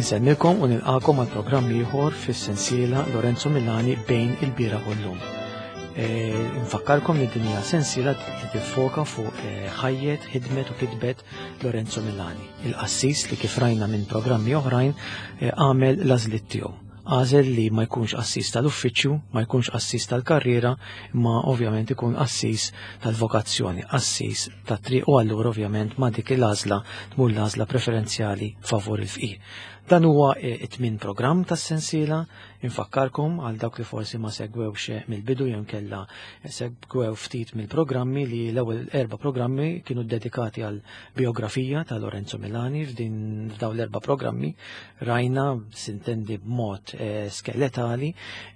Insemmilkom u nilqakom għal programm ieħor fis-sensiela Lorenzo Milani bejn il-bieraħ u llum. Nfakkarkom li din hija sensiela li tiffoka fuq ħajjet, ħidmet u kitbet Lorenzo Milani, il-qassis li kif rajna minn programmi oħrajn għamel l-għażliet tiegħu. Għażel li ma jkunx qassis tal-uffiċċju, ma jkunx qassis tal-karriera, imma ovvjament ikun qassis tal-vokazzjoni, qassis tat-triq u allura ovvjament ma dik il-għażla tmur l-għażla preferenzjali favur il-fqir. Dan huwa it-tmien programm tas-sensiela, infakkarkom għal dawk li forsi ma segwewx mill-bidu jew kella segwew ftit mill-programmi li l-ewwel 4 programmi kienu dedikati għal biografija ta' Lorenzo Milani. F'dawn l-4 programmi rajna sintendi b'mod skeletali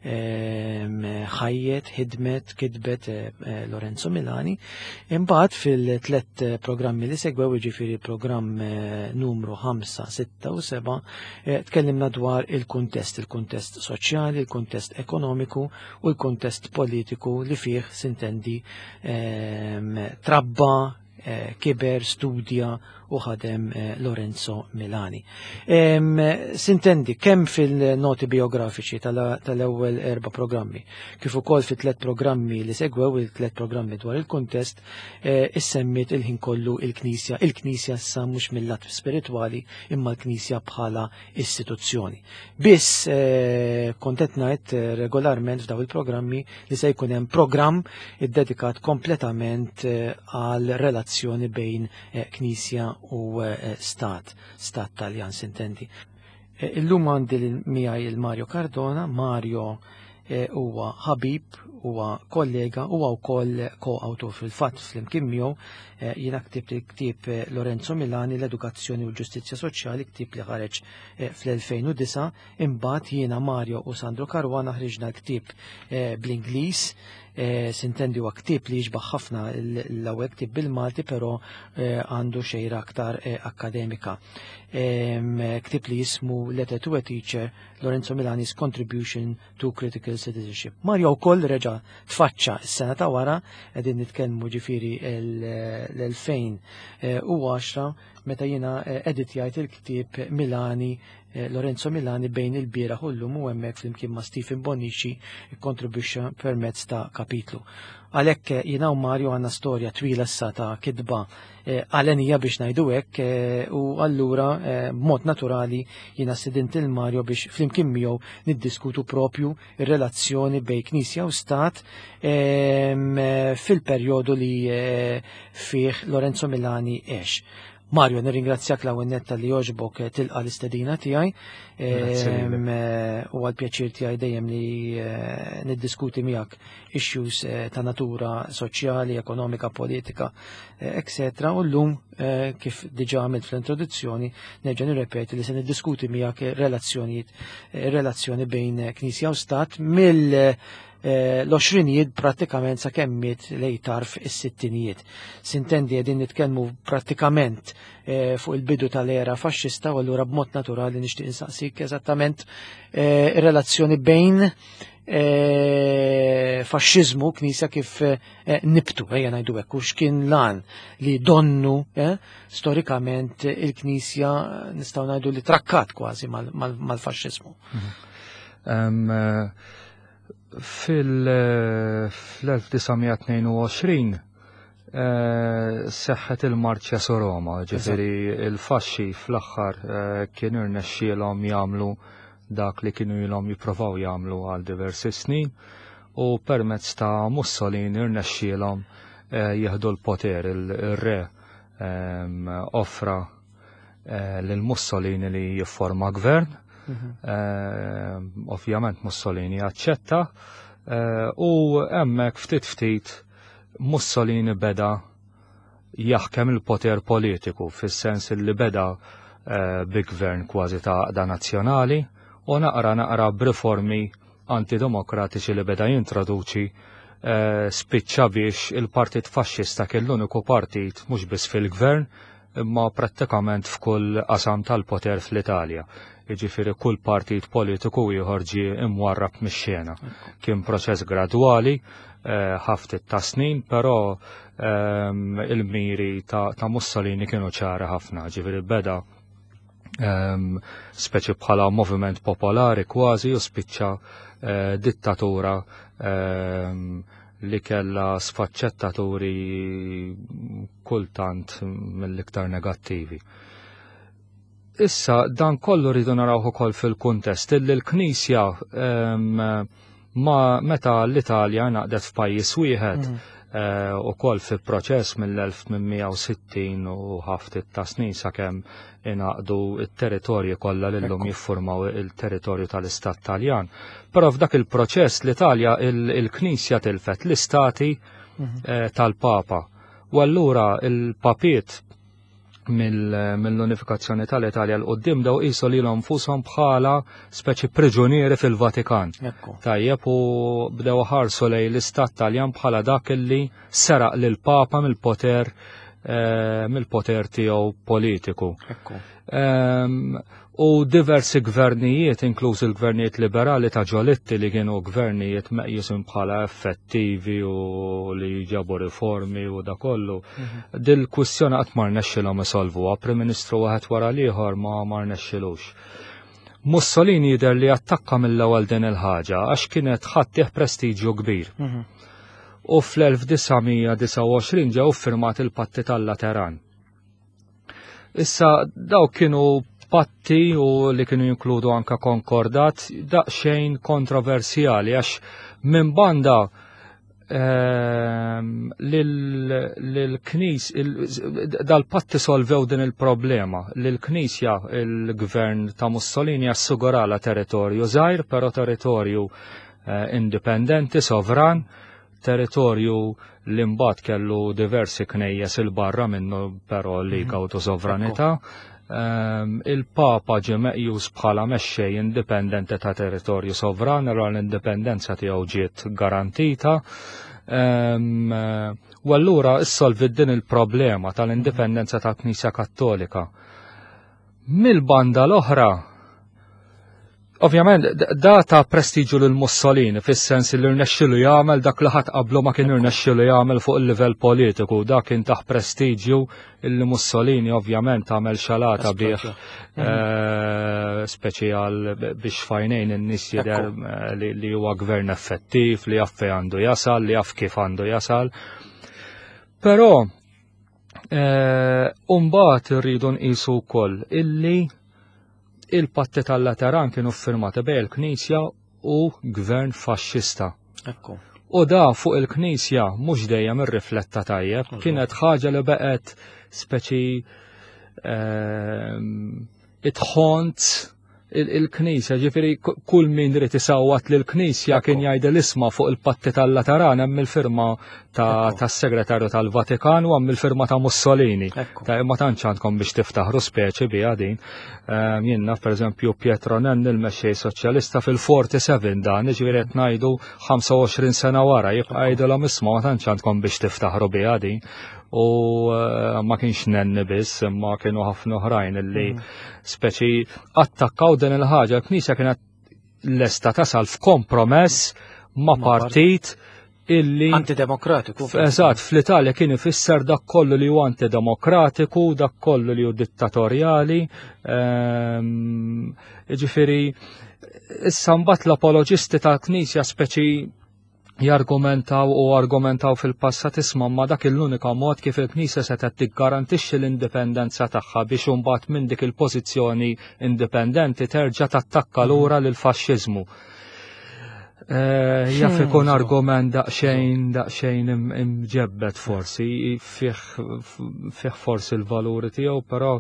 ħajjet, ħidmet, kitbet Lorenzo Milani. Imbagħad fil-3 programmi li segwew, jiġifieri programm numru 5, 6 u 7 tkellimna dwar il-kuntest soċjali, il-kuntest ekonomiku u l-kuntest politiku li fih sintendi trabba, kiber, studja u ħadem Lorenzo Milani. Sintendi kemm fil-noti biografiċi tal-ewwel 4 programmi, kif ukoll fit-3 programmi li segwew, il-3 programmi dwar il-kuntest, issemmit il-ħin kollu il-Knisja. Il-Knisja issa mhux mill-lat spiritwali imma l-Knisja bħala istituzzjoni. Biss kont qed ngħid regolarment f'daw il-programmi li se jkun hemm programm iddedikat kompletament għal relazzjoni bejn Knisja u stat Taljan sintendi. Illum għandi miegħi il-Mario Cardona. Mario huwa ħabib, huwa kollega, huwa wkoll ko-awtur fil-fatt flimkien miegħu jiena ktibt il-ktieb Lorenzo Milani l-Edukazzjoni u l-Ġustizzja Soċjali, ktieb li ħareġ fl-2009. Imbagħad jiena Mario u Sandro Karwana ħriġna ktieb bl-Ingliż. Sintendi huwa ktieb li jiġbaħ ħafna l-ewwel ktieb bil-Malti, però għandu xejra aktar akademika. Ktieb li jismu Letter to a Teacher, Lorenzo Milani's Contribution to Critical Citizenship. Mario wkoll reġa' tfaċċa s-sena ta' wara, qegħdin nitkellmu ġifieri l-2010 meta jiena editjajt il-ktieb Milani, Lorenzo Milani bejn il-bieraħ u llum, u hemmhekk flimkien ma' Stephen Bonnici kontribwixxa permezz ta' kapitlu. Għalhekk jiena u Mario għandna storja twila issa ta' kitba għalenija biex ngħidu hekk, u allura b'mod naturali jiena stidint il-Mario biex flimkien miegħu niddiskutu propju ir-relazzjoni bejn Knisja u Stat fil-perjodu li fih Lorenzo Milani għex. Mario, nirringrazzjak l-ewwel netta li jogħġbok tilqa' l-istedina tiegħi, u għall-pjaċir tiegħi dejjem li niddiskuti miegħek issues ta' natura soċjali, ekonomika, politika, etc. U llum kif diġà għamilt fl-introduzzjoni nerġa' nirrepeti li se niddiskuti miegħek relazzjoni bejn Knisja u Stat l-20 prattikament sa kemmiet li tarf is-60. Sintendi qegħdin nitkellmu prattikament fuq il-bidu tal-era faxxista, u allura b'mod naturali nixtieq insaqsik eżattament ir-relazzjoni bejn faxxiżmu Knisja kif nibtu, ngħidu hekk, u x'kien lan li donnu storikament il-Knisja nistgħu ngħidu li trakkat kważi mal-faxxiżmu. Fil-1922 seħħet il-Marċja su Roma, ġifieri il-faxxi fl-aħħar kienu rnexxielhom jagħmlu dak li kienu ilhom jippruvaw jagħmlu għal diversi snin, u permezz ta' Mussolini rnexxielhom jieħdu l-poter. Il-re offra lil Mussolini li jifforma gvern. Ovvjament Mussolini aċċetta, u hemmhekk ftit Mussolini beda jaħkem il-poter politiku, fis-sens li beda bi gvern kważi ta' għaqda nazzjonali, u naqra b'riformi antidemokratiċi li beda jintroduċi spiċċa biex il-Partit Faxxista kien l-uniku partit mhux biss fil-gvern imma prattikament f'kull qasam tal-poter fl-Italja. Jiġifieri kull partit politiku ieħor ġie imwarrab mix-xena. Kien proċess gradwali, ħaftit ta' snin, però il-miri ta' Mussolini kienu ċara ħafna. Ġifieri beda speċi bħala moviment popolari kważi u spiċċa dittatura li kella sfaċċettaturi kultant mill-iktar negattivi. Issa dan kollu rridu narawh ukoll fil-kuntest illi l-Knisja meta l-Italja naqdet f'pajjiż wieħed ukoll fi proċess mill-1860 u ħaftit ta' snin sakemm inaqdu t-territorji kollha li llum jiffurmaw il-territorju tal-Istat Taljan. Però f'dak il-proċess l-Italja il-Knisja tilfet l-istati tal-Papa. U allura il-Papiet mill-unifikazzjoni tal-Italja l-qoddim daw qisu lilhom nfushom bħala speċi priġunieri fil-Vatikan. Tajjeb u bdew ħarsu lejn l-Istat Taljan bħala dak illi seraq lil Papa mill-poter tiegħu politiku. U diversi gvernijiet, inkluż il-gvernijiet liberali ta' Giolitti li kienu gvernijiet meqjusin bħala effettivi u li ġabu riformi u da kollu. Dil-kwistjoni qatt ma rnexxilhom isolvuha, Prim Ministru waħed wara l-ieħor ma rnexxilux. Mussolini jidher li attakka mill-ewwel din il-ħaġa għax kienet ħaddih prestiġju kbir. U fl-1929 ġew firmat il-Patti tal-Lateran. Issa daw kienu patti u li kienu jinkludu anka konkordat daqsxejn kontroversjali għax minn banda dal-patti solvew din il-problema l-Knisja il-gvern ta' Mussolini assigurala territorju żgħir però territorju indipendenti, sovran, territorju li mbagħad kellu diversi knejjes il-barra minnu però li kawtu sovranità. Il-Papa ġie meqjus bħala mexxej indipendenti ta' territorju sovran, allura l-indipendenza tiegħu ġiet garantita. U allura issolvit din il-problema tal-indipendenza tal-Knisja Kattolika. Mill-banda l-oħra, ovvjament, da ta' prestiġu lil Mussolini, fis-sens li rnexxielu jagħmel dak li ħadd qablu ma kien irnexxielu jagħmel fuq il-livell politiku, dak kien taħt prestiġju illi Mussolini ovvjament għamel xalata bih speċjal biex fajnejn in-nies jidher li huwa gvern effettiv, li jaf fejn għandu jasal, li jaf kif għandu jasal. Però mbagħad irridu nqisu wkoll illi il-Patti tal-Lateran kienu firmati bejn il-Knisja u gvern faxxista. U da fuq il-Knisja mhux dejjem irrifletta tajjeb, kienet ħaġa li beqgħet speċi itħont il-Knisja, ġifieri kull min rid isawwat lill-Knisja kien jgħidel isma' fuq il-Patti tal-Lateran hemm il-firma tas-Segretarju tal-Vatikan u hemm il-firma ta' Mussolini. Ma tantx għandkom biex tiftaħru speċi biha din. Jien naf pereżempju Pietro Nenni il-mexxej soċjalista fil-47 dan, ġifieri qed ngħidu 25 sena wara jibqa' jgħidulhom isma' ma tantx għandkom biex tiftaħru biha din. U ma kienx Nenni biss, imma kienu ħafna oħrajn illi speċi attakkaw din il-ħaġa. L-Knisja kienet lesta tasal f'kompromess ma' partit illi antidemokratiku. Eżatt, fl-Italja kien ifisser dak kollu li huwa antidemokratiku, dak kollu li hu dittatorjali. Ġifieri issa mbagħad l-apoloġisti tal-Knisja speċi argumentaw fil-passat isma' ma dak l-unika mod kif il-Knisja setgħet tiggarantixxi l-indipendenza tagħha biex imbagħad minn dik il-pożizzjoni indipendenti terġa' tattakka lura lil faxxiżmu. Jaf ikun argument daqsxejn imġebbed forsi, fih forsi l-valuri tiegħu, però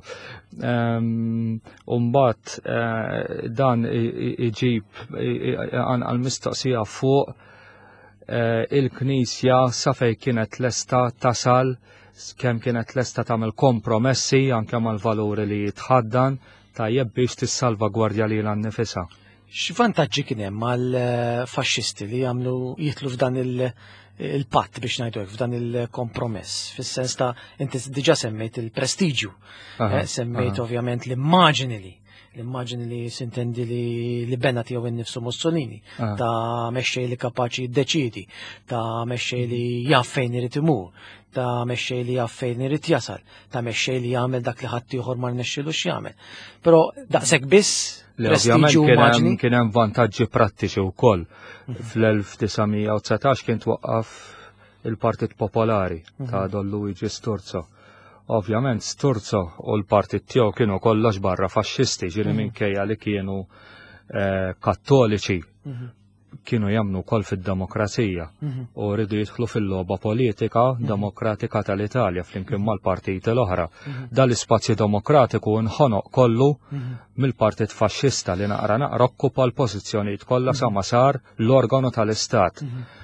mbagħad dan iġib għall-mistoqsija fuq il-Knisja sa fejn kienet lesta tasal, kemm kienet lesta tagħmel kompromessi anke mal-valuri li jitħaddan tajjeb biex tissalvagwardja lilha nnifisha. X'vantaġġi kien hemm mal-faxxisti li jagħmlu jitlu f'dan il-patt biex ngħidu hekk f'dan il-kompromess, fis-sens ta' inti diġà semmejt il-prestiġju, semmejt ovvjament l-immaġini Immaġini li sintendi li bena tiegħu innifsu Mussolini, ta' mexxej li kapaċi jiddeċidi, ta' mexxej li jaf fejn irid imur, ta' mexxej li jaf fejn irid jasal, ta' mexxej li jagħmel dak li ħadd ieħor ma rnexxilux jagħmel. Però daqshekk biss prestiġu immaġni. Kien hemm vantaġġi prattiċi wkoll. Fl-1919 kien twaqqaf il-Partit Popolari ta' Don Luigi Sturzo. Ovvjament Sturzo u l-partit tiegħu kienu kollox barra faxxisti, ġieli minkejja li kienu kattoliċi, kienu jagħmlu wkoll fid-demokrazija u rridu jidħlu fil-logħba politika demokratika tal-Italja flimkien mal-partiti l-oħra. Dal-ispazju demokratiku nħonoq kollu mill-partit faxxista li naqra okkupa l-pożizzjonijiet kollha sa ma sar l-organu tal-Istat.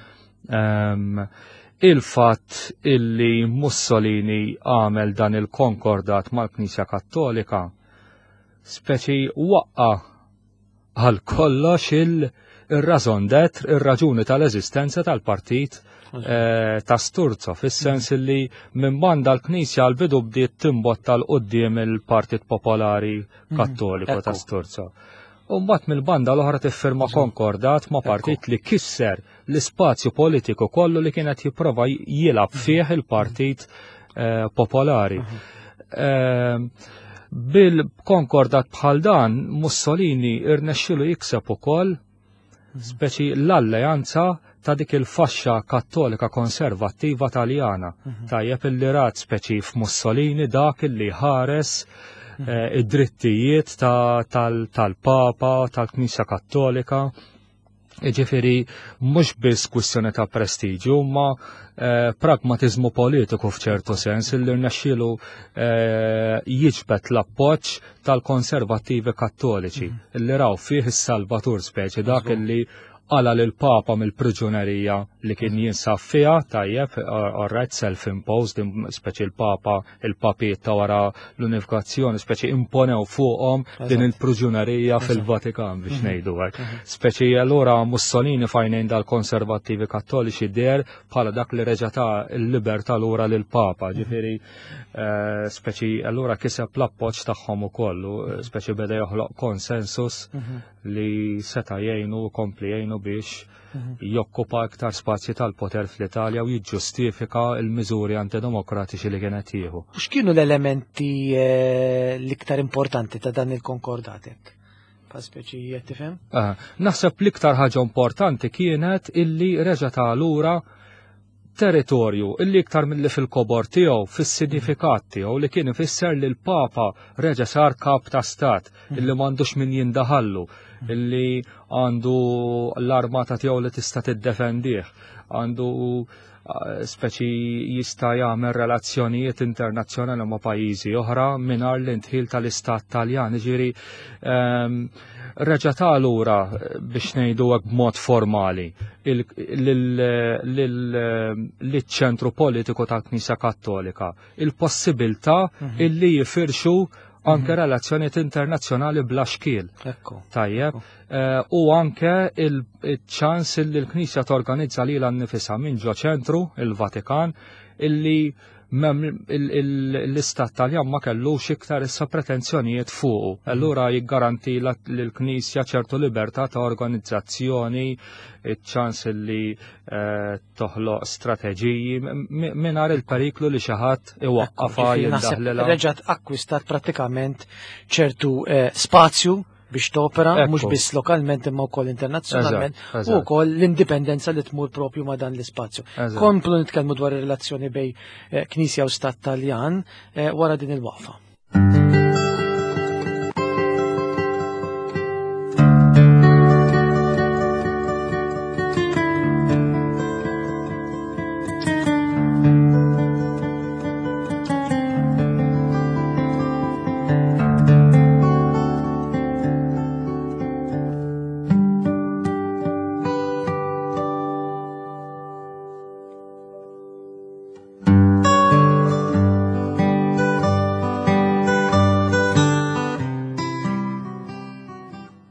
Il-fatt illi Mussolini għamel dan il-konkordat mal-Knisja Kattolika speċi waqqa għal kollox il-raġun d'être, ir-raġuni tal-eżistenza tal-partit ta' Sturzo, fis-sens illi minn banda l-Knisja għal-bidu bdiet timbotta l-qoddim il-Partit Popolari Kattoliku ta' Sturzo. U mbagħad mill-banda l-oħra tiffirma konkordat ma' partit li kisser l-ispazju politiku kollu li kienet jipprova jilab fih il-Partit Popolari. Bil-konkordat bħal dan Mussolini irnexxielu jikseb ukoll speċi l-alleanza ta' dik il-faxxa kattolika konservattiva Taljana. Tajjeb illi rat speċi f'Mussolini dak illi ħares id-drittijiet tal-Papa, tal-Knisja Kattolika. Ġifieri mhux biss kwistjoni ta' prestiġju, ma pragmatizmu politiku f'ċertu sens illi rnexxielu jiġbed l-appoġġ tal-konservattivi kattoliċi illi raw fih is-Salvatur speċi dak illi għala l-Papa mill-priġunerija li kien jinsab fiha, tajjeb, alright, self-imposed, speċi il-papiet ta' wara l-unifikazzjoni, speċi imponew fuqhom din il-priġunerija fil-Vatikan biex ngħidu hekk. Speċi allura Mussolini fajnejn dal-konservattivi kattoliċi der bħala dak li reġa' ta' l-libertà lura lill-Papa, ġifieri speċi allura kiseb l-appoġġ tagħhom ukoll, speċi beda joħloq konsensus li seta' jgħinu kompli jgħinu biex jokkupa iktar spazji tal-poter fl-Italja u jiġġustifika l-miżuri antidemokratiċi li kienet jieħu. X'kienu l-elementi l-iktar importanti ta' dan il-konkordatek? Pa' speċi qed tifhem? Naħseb l-iktar ħaġa importanti kienet illi reġa' ta' lura territorju illi iktar milli fil-kobor tiegħu, fis-sinifikat tiegħu li kien ifisser li l-Papa reġa' sar kap ta' stat illi m'għandux min jindaħallu, illi għandu l-armata tiegħu li tista' tiddefendih, għandu speċi jista' jagħmel relazzjonijiet internazzjonali ma' pajjiżi oħra mingħajr l-intħil tal-Istat Taljan. Ġifieri reġa' ta' lura biex ngħidu hekk b'mod formali lill-ċentru politiku tal-Knisja Kattolika il-possibilità illi jifirxu anke relazzjonijiet internazzjonali bla xkiel. Tajjeb. U anke il-ċans li l-Knisja torganizza lilha nnifisha minn ġo ċentru, il-Vatikan, illi l-Istat Taljan ma kellux iktar issa pretenzjonijiet fuqu. Allura jiggaranti l-Knisja ċertu libertà ta' organizzazzjoni, ċans li toħloq strateġiji mingħajr il-periklu li xi ħadd iwaqqafha jindaħlilha. Reġgħet akkwistat prattikament ċertu spazju biex topera, mhux biss lokalment imma wkoll internazzjonalment, u wkoll l-indipendenza li tmur propju ma' dan l-ispazju. Komplu nitkellmu dwar ir-relazzjoni bejn Knisja u Stat Taljan wara din il-waqfa.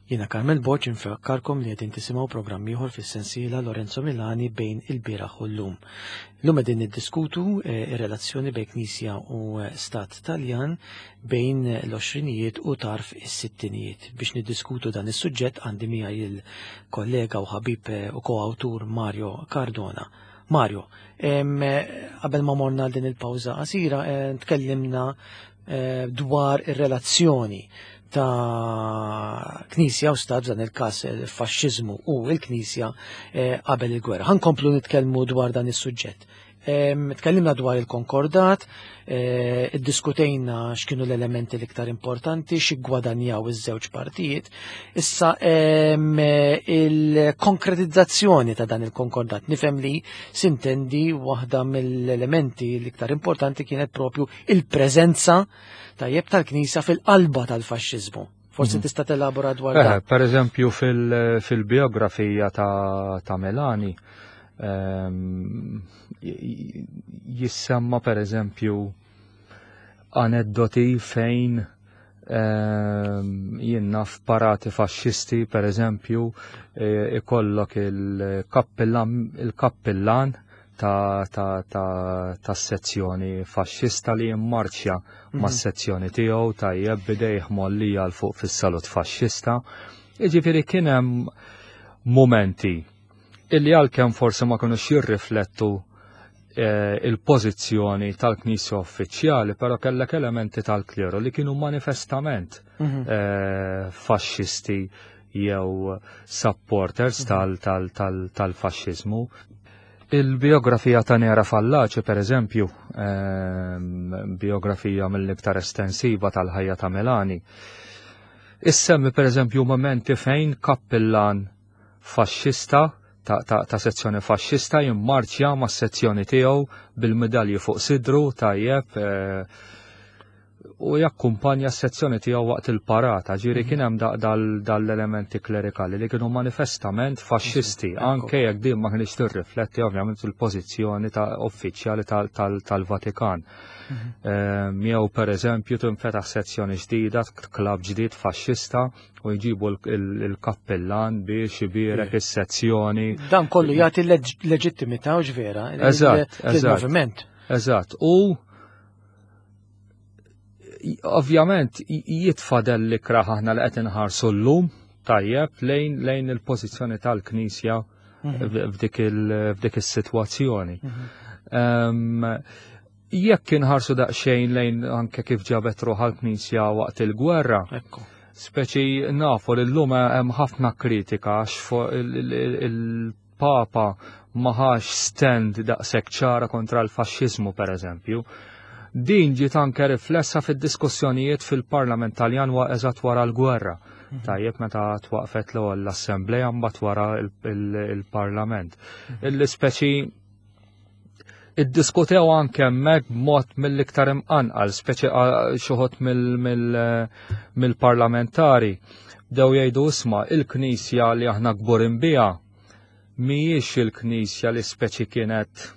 Jiena Karmel Boċ infakkarkom li qegħdin tisimgħu programm ieħor fis-sensiela Lorenzo Milani bejn il-bieraħ u llum. Llum qegħdin niddiskutu ir-relazzjoni bejn Knisja u Stat Taljan bejn l-20ijiet u tarf is-sittinijiet. Biex niddiskutu dan is-suġġett għandi miegħi il-kollega u ħabib u koawtur Mario Cardona. Mario, qabel ma morna din il-pawża qasira tkellimna dwar ir-relazzjoni ta' Knisja u Stat dan il-każ il-faxxiżmu u l-Knisja qabel il-gwerra. Ħankomplu nitkellmu dwar dan is-suġġett. Tkellimna dwar il-konkordat, iddiskutejna x'kienu l-elementi l-iktar importanti, x'gwadanjaw iż-żewġ partijiet. Issa il-konkretizzazzjoni ta' dan il-konkordat nifhem li sintendi waħda mill-elementi l-iktar importanti kienet propju il-preżenza tajjeb tal-Knisja fil-qalba tal-faxxiżmu. Forsi tista' telabora dwar dan. Per eżempju fil-biografija ta' Melani jissemma per eżempju aneddoti fejn jinnna f'parati faxxisti per eżempju ikollok il-kappillan ta' sezzjoni faxxista li jimmarċja ma' sezzjoni tiegħu tajjeb bidejh mollija l fuq fis-salut faxxista. Jiġifieri kien hemm momenti illi għalkemm forsi ma kinux jirriflettu il-pożizzjoni tal-Knisja uffiċjali, però kellek elementi tal-klieru li kienu manifestament faxxisti jew supporters tal-faxxiżmu. Il-biografija ta' Nera Fallaci, per eżempju, biografija mill-iktar estensiva tal-ħajja ta' Melani, issemmi per eżempju momenti fejn kappillan faxxista ta' sezzjoni faxxista jimmarċja ma' sezzjoni tiegħu bil-medalji fuq sidru tajjeb u jakkumpanja s-sezzjoni tiegħu waqt il-parata. Ġieri kien hemm dal-elementi klerikali li kienu manifestament faxxisti, anke jekk din ma kienx tirrifletti ovvjament il-pożizzjoni uffiċjali tal-Vatikan. Jew pereżempju tinfetaħ sezzjoni ġdida, klabb ġdid faxxista u jġibu il-kappellan biex ibierek is-sezzjoni. Dan kollu jagħti leġittimità u ġvera lill-moviment. Eżatt. U ovvjament jitfadel li kraħ aħna li qed inħarsu llum tajjeb lejn il-pożizzjoni tal-Knisja f'dik is-sitwazzjoni. Jekk inħarsu daqsxejn lejn anke kif ġabet ruħ l-Knisja waqt il-gwerra, speċi nafu li llum hemm ħafna kritika għax fuq il-Papa maħax stand daqshekk ċara kontra l-faxxiżmu pereżempju. Din ġiet anke riflessa fid-diskussjonijiet fil-Parlament Taljan eżatt wara l-gwerra. Tajjeb meta twaqfet l-ewwel l-Assembleja mbagħad wara il-Parlament. Illi speċi iddiskutew anke hemmhekk b'mod mill-iktar imqanqal, speċi xi wħud mill-parlamentari bdew jgħidu isma' il-Knisja li aħna kburin biha mhijiex il-Knisja li speċi kienet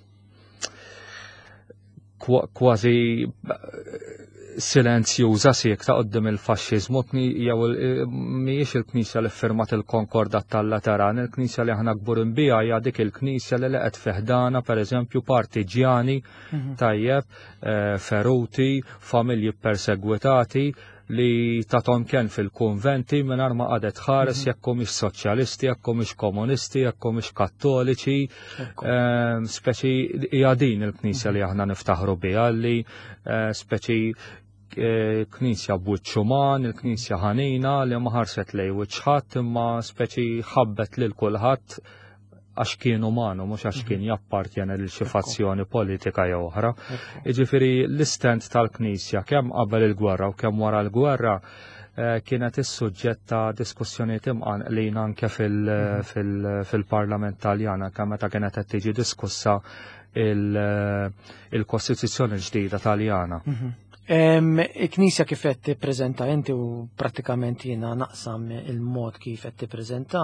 kważi silenzjuża siek ta' qoddim il-faxxiżmu jew mhijiex il-Knisja li ffirmat il-Konkordat tal-Lateran, il-Knisja li aħna kburin biha hija dik il-Knisja li leqgħet fiħdana pereżempju partiġjani tajjeb, feruti, familji persegwitati li tatom kien fil-konventi mingħajr ma qadet ħares jekk mhix soċjalisti, jekk mhix komunisti, jekk mhix kattoliċi, speċi hija din il-Knisja li aħna niftaħru biha li speċi Knisja b'wiċċuman, il-Knisja ħanina li ma ħarset lej wiċċ ħadd imma speċi ħabbet lil kulħadd għax kien umanu, mhux għax kien jappartjena lil xi fazzjoni politika jew oħra. Jiġifieri l-istent tal-Knisja kemm qabel il-gwerra u kemm wara l-gwerra kienet is-suġġett ta' diskussjonijiet imqanqlin anke fil-Parlament Taljan anke meta kienet qed tiġi diskussa il-Kostituzzjoni ġdida Taljana. Il-Knisja kif qed tippreżenta inti u prattikament jiena naqsam il-mod kif qed tippreżenta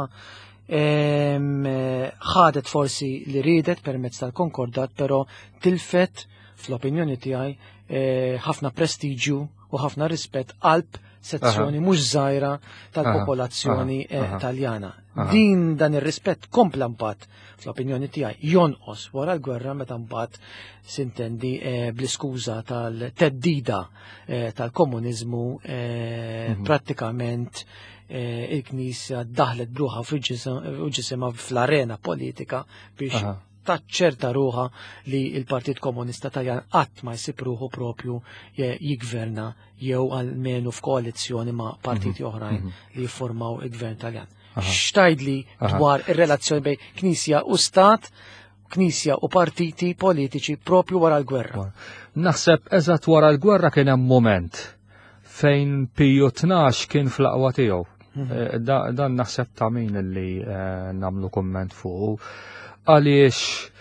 ħadet forsi li ridet permezz tal-konkordat, però tilfet fl-opinjoni tiegħi ħafna prestiġju u ħafna rispett qalb sezzjoni mhux żgħira tal-popolazzjoni Taljana. Dan ir-rispett kompla mbagħad fl-opinjoni tiegħi jonqos wara l-gwerra meta mbagħad sintendi bl-iskuża tal-teddida tal-komuniżmu prattikament il-Knisja daħlet bruħa f'ġisimha fl-arena politika biex taċċerta ruħa li il-Partit Komunista Taljan qatt ma jsib ruħu propju jigverna jew almenu f'koalizzjoni ma' partiti oħrajn li jiffurmaw il-Gvern Taljan. X'tajdli dwar ir-relazzjoni bejn Knisja u Stat, Knisja u partiti politiċi propju wara l-gwerra? Naħseb eżatt wara l-gwerra kien hemm moment fejn Piju 12 kien fl-aqwa tiegħu. Dan naħseb ta' min li nagħmlu kumment fuq. Għaliex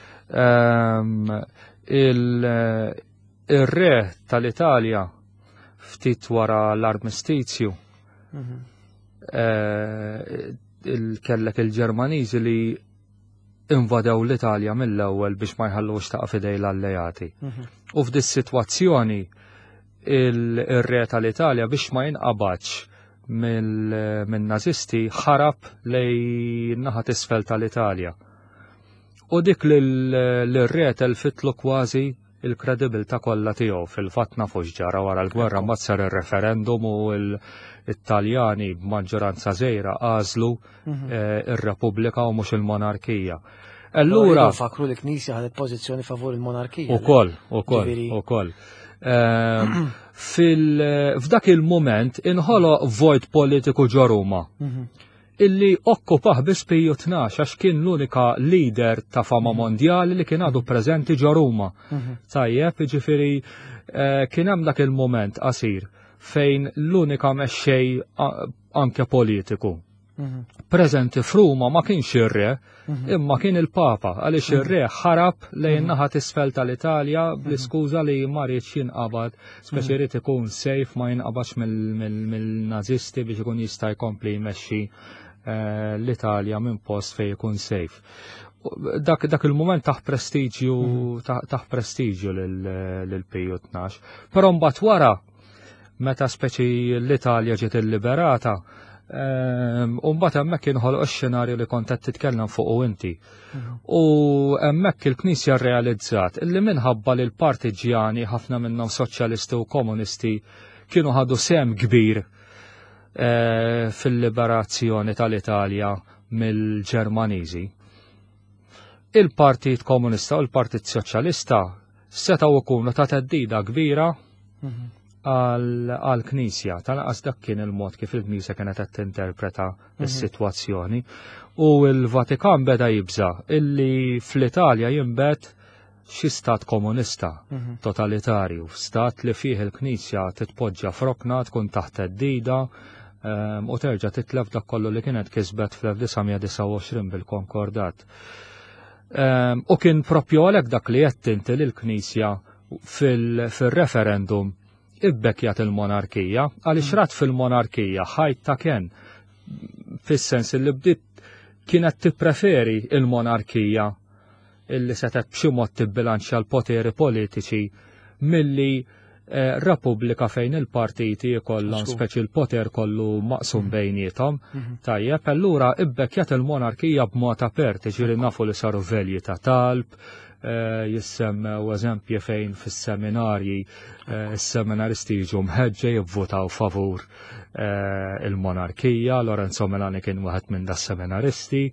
il-re tal-Italja ftit wara l-armistizju kellek il-Ġermaniżi li invadew l-Italja mill-ewwel biex ma jħallux taqa' fidej l-alleati. U f'dis sitwazzjoni il-re tal-Italja biex ma jinqabadx mill-Nazisti ħarab lej naħa isfel tal-Italja. U dik l-re telfitlu kważi il-kredibilta kollha tiegħu fil-fatt nafu x'ġara wara l-gwerra mbagħad sar ir-referendum u l-Italjani b'maġġoranza żgħira għażlu ir-Repubblika u mhux il-Monarkija. Allura fakru li Knisja ħadet pożizzjoni favur il-Monarkija. Ukoll. F'dak il-moment inħoloq vojt politiku ġo Ruma illi okkupaħ biss Piju 12 għax kien l-unika leader ta' fama mondjali li kien għadu preżenti ġo Ruma. Tajjeb, ġifieri kien hemm dak il-moment qasir fejn l-unika mexxej anke politiku preżenti f'Ruma ma kienx ir-re, imma kien il-Papa għaliex ir-re ħarab lejn naħa isfel tal-Italja bl-iskuża li ma rridx jinqabad, speċi jrid ikun sejf ma jinqabadx mill-Nazisti biex ikun jista' jkompli jmexxi l-Italja minn post fejn ikun sejf. Dak il-moment taħ prestiġju lil Piju 12. Però mbagħad wara meta speċi l-Italja ġiet illiberata, mbagħad hemmhekk inħoloq ix-xenarju li kont qed titkellem fuq inti. U hemmhekk il-Knisja rrealizzat illi minħabba li l-partiġjani ħafna minnhom soċjalisti u komunisti kienu ħadu sem kbir fil-liberazzjoni tal-Italja mill-Ġermaniżi. Il-Partit Komunista u l-Partit Soċjalista setgħu jkunu ta' teddida kbira għal-Knisja, tal-qas dak kien il-mod kif il-Knisja kienet qed tinterpreta s-sitwazzjoni u l-Vatikan beda jibża illi fl-Italja jinbet xi stat komunista totalitarju, stat li fih il-Knisja titpoġġa frokna tkun taħt teddida u terġa' titlef dak kollu li kienet kisbet fl-1929 bil-Konkordat. U kien propju għalhekk dak li qed inti lill-Knisja fil-referendum ibbekjat il-monarkija, għaliex rat fil-monarkija ħajt ta' kien, fis-sens li bdiet kienet tippreferi il-monarkija illi setet b'xi mod tibbilanċja l-poteri politiċi milli Repubblika fejn il-partiti jkollhom speċi l-poter kollu maqsum bejniethom. Tajjeb, allura ibbekjat il-monarkija b'mod apert, ġieli nafu li saru velji ta' talb, jissemmew eżempji fejn fis-seminarji is-seminaristi jiġu mħeġġa jivvotaw favur il-monarkija. Lorenzo Melani kien waħed minn das-seminaristi.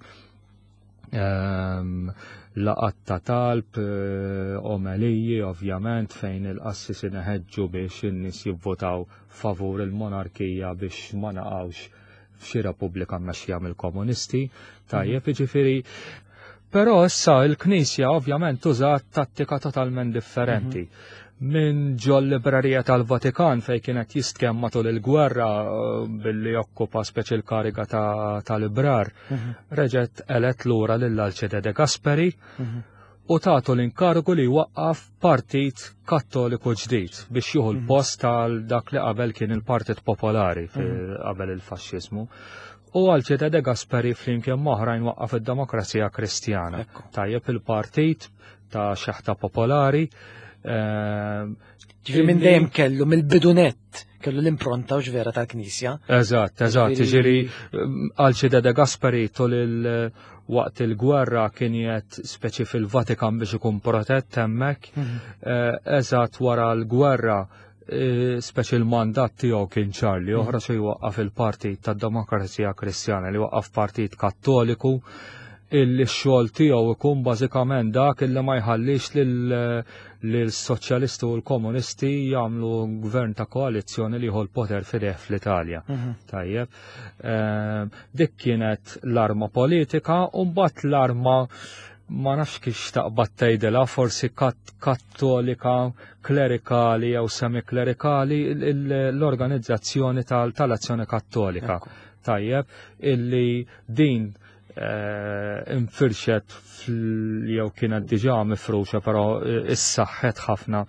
Laqat ta' talb, omeliji ovvjament fejn il-qassis ineħeġġu biex in-nies jivvotaw favur il-monarkija biex ma naqgħux f'xi repubblika mmexxija mill-komunisti. Tajjeb, jiġifieri. Però issa l-Knisja ovvjament użat tattika totalment differenti. Minn ġo l-librerija tal-Vatikan fejn kienet jistkemm matul il-gwerra billi okkupa speċi l-kariga tal-Ibrar, reġgħet elet lura lil Alcide De Gasperi u tagħtu l-inkargu li waqqaf partit Kattoliku ġdid biex jieħu l-post tal dak li qabel kien il-Partit Popolari qabel il-Faxxiżmu. U Alcide De Gasperi flimkien moħrajn waqqaf id-Demokrazija Kristjana. Tajjeb il-partit ta' xaħta popolari. Ġifieri minn dejjem kellu mill-bidunet kellu l-impronta u ġvera tal-Knisja. Eżatt, ġiri Alcide de Gasperi tul waqt il-gwerra kien jgħid speċi fil-Vatikan biex ikun protett hemmhekk. Eżatt wara l-gwerra speċi l-mandat tiegħu kien ċar li oħra xi waqqaf il-Partit tad-Demokrazija Kristjana li waqqaf Partit Kattoliku il-xogħol tiegħu ikun bażikament dak illi ma jħallix lill-soċjalisti u l-komunisti jagħmlu gvern ta' koalizzjoni li jieħu l-poter fideh fl-Italja. Tajjeb. Dik kienet l-arma politika u mbagħad l-arma ma nafx kif taqbad tgħidilha forsi kattolika, klerikali jew semiklerikali l-organizzazzjoni tal-azzjoni kattolika. Tajjeb, illi din infirxet jew kienet diġà mifruxa però issaħħet ħafna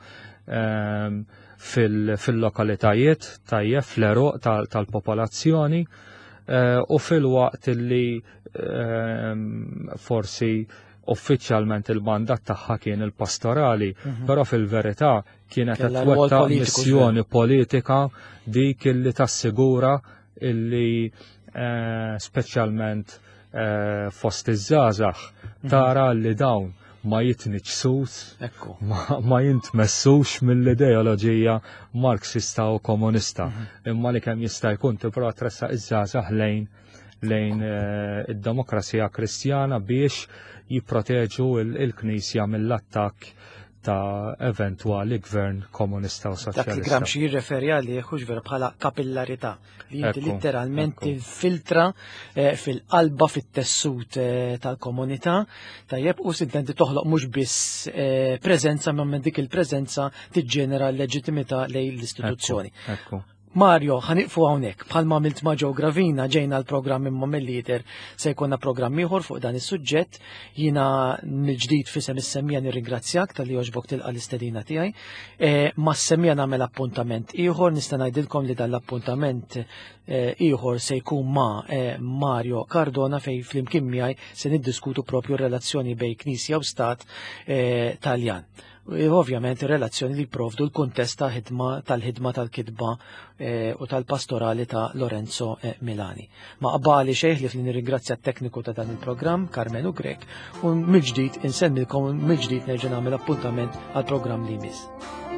fil-lokalitajiet tajjeb fl-eruq tal-popolazzjoni u fil-waqt li forsi uffiċjalment il-mandat tagħha kien il-pastorali, però fil-verità kienet qed twettaq missjoni politika dik illi tassigura illi speċjalment fost iż-żgħażagħ tara li dawn ma jitniġsux, ma jintmessux mill-ideoloġija marxista u komunista. Imma li kemm jista' jkun tipprova tressaq iż-żgħażagħ lejn id-demokrazija Kristjana biex jipproteġu il-Knisja mill-attakk ta' eventwali gvern komunista u soċjalista. Dak li Gramsci jirreferi għalih ġvera bħala kapillarità li inti literalment tinfiltra fil-qalba fit-tessut tal-komunità tajjeb u intenti toħloq mhux biss preżenza ma minn dik il-preżenza tiġġenera l-leġittimità lejn l-istituzzjoni. Mario, ħaniqfu hawnhekk bħalma għamilt ma' Joe Gravina ġejna l-programm imma mill-lider se jkollna programm ieħor fuq dan is-suġġett. Jiena mill-ġdid fisem is-semmija nirringrazzjak tal-li jogħġbok tilqa' l-istedina tiegħi. Ma' s-semmija nagħmel appuntament ieħor nista' ngħidilkom li dan l-appuntament ieħor se jkun ma' Mario Cardona fejn flimkien miegħi se niddiskutu propju relazzjoni bejn Knisja u Stat Taljan. Ovvjament ir-relazzjoni li jipprovdu l-kuntest tal-ħidma tal-kitba u tal-pastorali ta' Lorenzo Milani. Ma' qbali xejn li nirringrazzja t-tekniku ta' dan il-programm Carmenu Grek u mill-ġdid insemmilkom mill-ġdid nerġa' nagħmel appuntament għall-programm li jmiss.